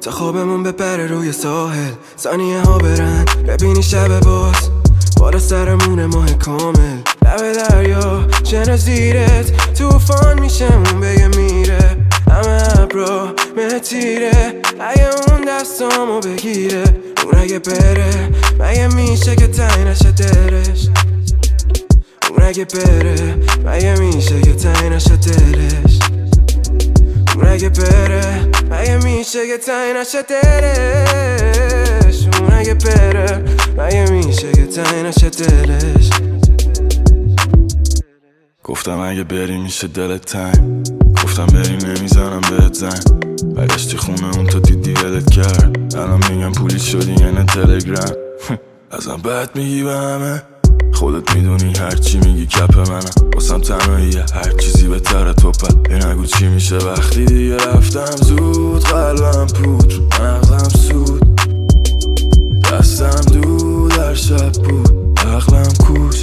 تا خوابمون بپره روی ساحل، ثانیه ها برن ببینی شب باز بالا سرمون ماه کامل، لب دریا شن زیرت توفان میشه اون بگه میره، همه ابرا متیره اگه اون دستامو بگیره، اون اگه بره مگه میشه که تنگ نشه دلش، اون اگه بره مگه میشه که تنگ نشه دلش، اون اگه بره مگه میشه که تنگ نشه دلش، اون اگه بره مگه میشه که تنگ نشه دلش. گفتم اگه بری میشه دلت تنگ، گفتم بری نمیزنم بهت زنگ، برگشتی خونه اون تو دیدی ولت کرد، الان میگم پولی شدی یعنی تلگرام ازم بد میگی به همه، خودت میدونی هرچی میگی کپ منم، واسم تنهاییه هر چیزی بهتره تو پد، نگو چی میشه وقتی دیگه رفتم زود، قلبم پود رو مغزم سود، دستم دود در شب بود عقلم کوش،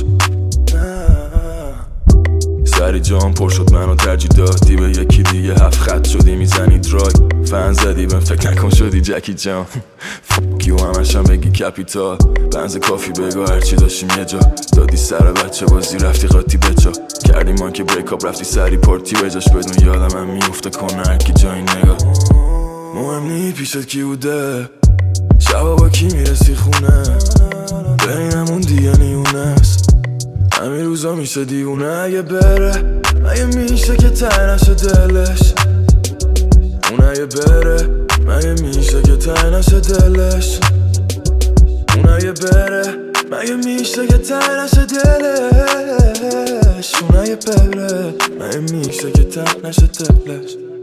سری جام پر شد منو ترجیح دادی به یکی دیگه، 7 خط شدی میزنی درایو، فن زدی بهم فکر نکن شدی جکی جان فکیو همشم بگی کپیتال، بنز کافی بگو هرچی داشتیم یه جا، دادی سر بچه بازی رفتی قاطی بچا، کردی ما که بریکاپ رفتی سری پارتی بجاش، بدون یادم هم میفته کنه هرکی جایی نگاه، مهم نی پیشت کی بوده شبا با کی میرسی خونه، بینمون دیگه نیونه است همین روزا میشه دیونه، اگه بره مگه میشه که تنگ نشه دلش، اون اگه بره مگه میشه که تنگ نشه دلش، اون اگه بره مگه میشه که تنگ نشه دلش، اون اگه بره مگه میشه که تنگ نشه دلش.